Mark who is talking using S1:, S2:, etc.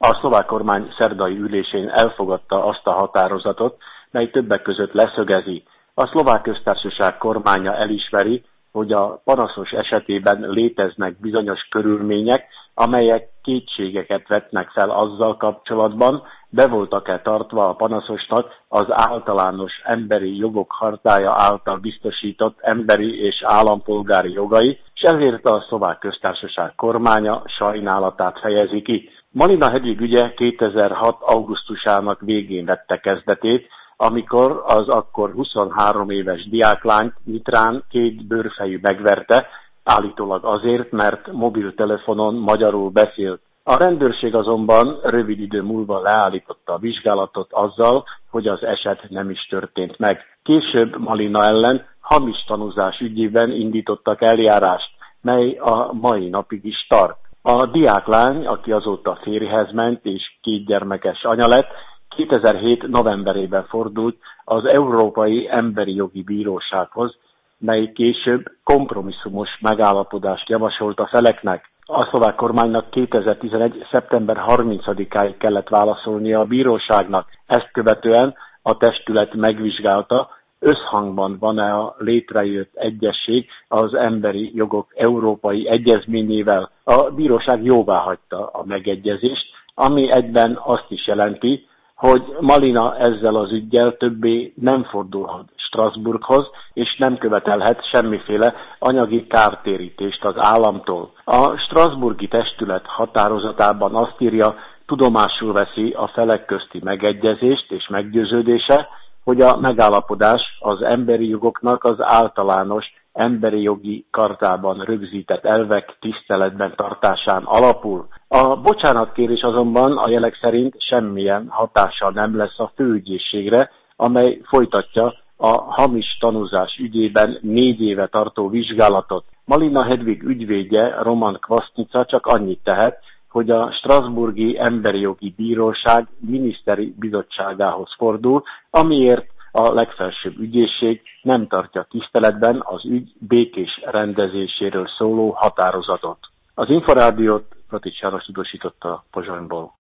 S1: A szlovák kormány szerdai ülésén elfogadta azt a határozatot, mely többek között leszögezi. A Szlovák Köztársaság kormánya elismeri, hogy a panaszos esetében léteznek bizonyos körülmények, amelyek kétségeket vetnek fel azzal kapcsolatban, be voltak-e tartva a panaszosnak az általános emberi jogok chartája által biztosított emberi és állampolgári jogai, és ezért a Szlovák Köztársaság kormánya sajnálatát fejezi ki. Malina Hedvig ügye 2006. augusztusának végén vette kezdetét, amikor az akkor 23 éves diáklányt nyitrán két bőrfejű megverte, állítólag azért, mert mobiltelefonon magyarul beszélt. A rendőrség azonban rövid idő múlva leállította a vizsgálatot azzal, hogy az eset nem is történt meg. Később Malina ellen hamis tanúzás ügyében indítottak eljárást, mely a mai napig is tart. A diáklány, aki azóta férjhez ment és 2 gyermekes anya lett, 2007. novemberében fordult az Európai Emberi Jogi Bírósághoz, mely később kompromisszumos megállapodást javasolt a feleknek. A szlovák kormánynak 2011. szeptember 30-áig kellett válaszolnia a bíróságnak. Ezt követően a testület megvizsgálta, összhangban van-e a létrejött egyezség az emberi jogok európai egyezményével. A bíróság jóváhagyta a megegyezést, ami egyben azt is jelenti, hogy Malina ezzel az üggyel többé nem fordulhat Strasbourghoz, és nem követelhet semmiféle anyagi kártérítést az államtól. A strasbourgi testület határozatában azt írja, tudomásul veszi a felek közti megegyezést és meggyőződése, hogy a megállapodás az emberi jogoknak az általános emberi jogi chartában rögzített elvek tiszteletben tartásán alapul. A bocsánatkérés azonban a jelek szerint semmilyen hatással nem lesz a főügyészségre, amely folytatja a hamis tanúzás ügyében 4 éve tartó vizsgálatot. Malina Hedvig ügyvédje, Roman Kvasnica csak annyit tehet, hogy a Strasbourgi Emberi Jogi Bíróság miniszteri bizottságához fordul, amiért a legfelsőbb ügyészség nem tartja tiszteletben az ügy békés rendezéséről szóló határozatot. Az Inforádiót Pratics János tudósította Pozsonyból.